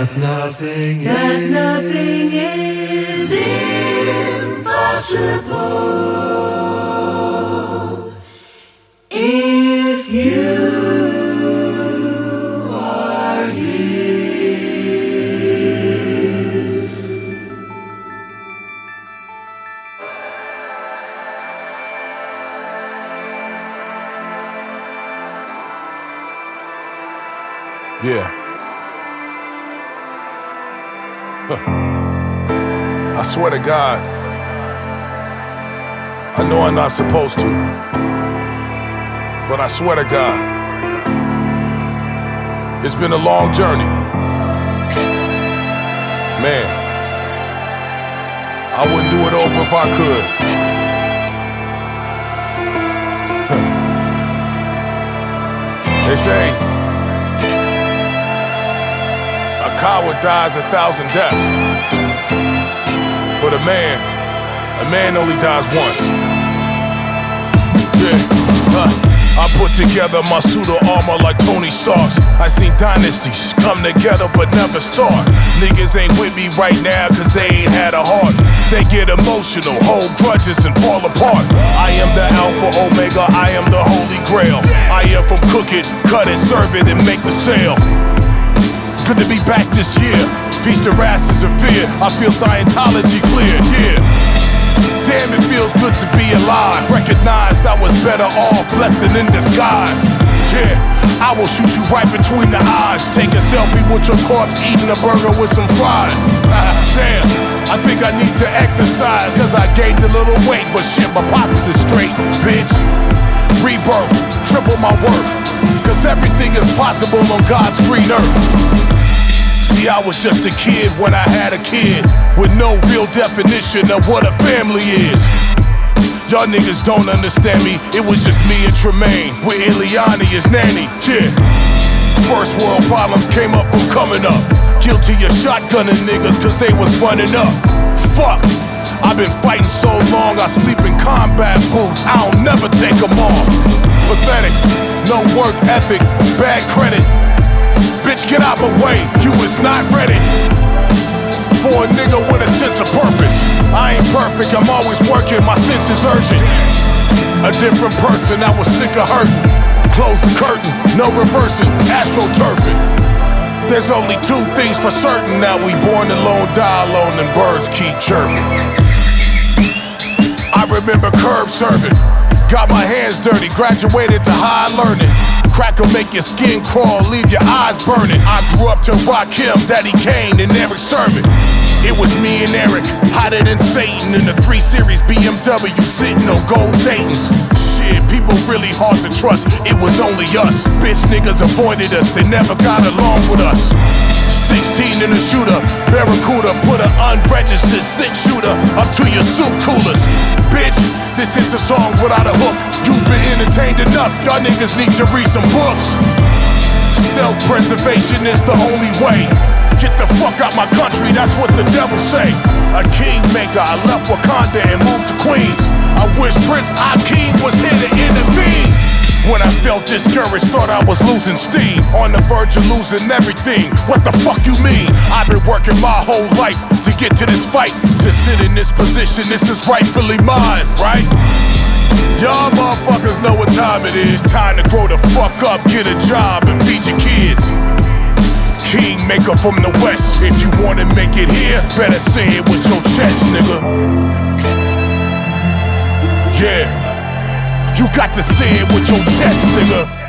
that nothing is impossible if you are here. Yeah. I swear to God, I know I'm not supposed to, but I swear to God, it's been a long journey. Man, I wouldn't do it over if I could. They say a coward dies 1,000 deaths, but a man only dies once. Yeah, I put together my suit of armor like Tony Stark's. I seen dynasties come together but never start. Niggas ain't with me right now cause they ain't had a heart. They get emotional, hold grudges and fall apart. I am the Alpha Omega, I am the Holy Grail. I am from cook it, cut it, serve it, and make the sale. Good to be back this year. Peace to rashes and fear. I feel Scientology clear, yeah. Damn, it feels good to be alive. Recognized I was better off, blessing in disguise. Yeah, I will shoot you right between the eyes. Take a selfie with your corpse, eating a burger with some fries. Damn, I think I need to exercise, cause I gained a little weight, but shit, my pockets is straight, bitch. Rebirth, triple my worth, cause everything is possible on God's green earth. See, I was just a kid when I had a kid, with no real definition of what a family is. Y'all niggas don't understand me, it was just me and Tremaine, with Ileana as nanny, yeah. First world problems came up from coming up. Guilty of shotgunning niggas cause they was running up. Fuck, I've been fighting so long, I sleep in combat boots, I don't never take them off. Pathetic, no work ethic, bad credit. Bitch, get out my way, you is not ready for a nigga with a sense of purpose. I ain't perfect, I'm always working, my sense is urgent. A different person, I was sick of hurting. Close the curtain, no reversing, astroturfing. There's only two things for certain, now we born alone, die alone, and birds keep chirping. I remember curb serving, got my hands dirty, graduated to high learning. Crack'll make your skin crawl, leave your eyes burning. I grew up to Rakim, Daddy Kane, and Eric Sermon. It was me and Eric, hotter than Satan, in the 3 Series BMW, sitting on gold Daytons. Shit, people really hard to trust, it was only us. Bitch niggas avoided us, they never got along with us. 16 in a shooter, Barracuda, put an unregistered 6-shooter up to your soup coolers. Bitch, this is a song without a hook. You've been entertained enough, y'all niggas need to read some books. Self-preservation is the only way. Get the fuck out my country, that's what the devil say. A kingmaker, I left Wakanda and moved to Queens. I wish Prince Akeem was here to intervene. When I felt discouraged, thought I was losing steam, on the verge of losing everything. What the fuck you mean? I've been working my whole life to get to this fight, to sit in this position, this is rightfully mine, right? Y'all motherfuckers know what time it is. Time to grow the fuck up, get a job, and feed your kids. Kingmaker from the West, if you wanna make it here, better say it with your chest, nigga. Yeah, you got to say it with your chest, nigga.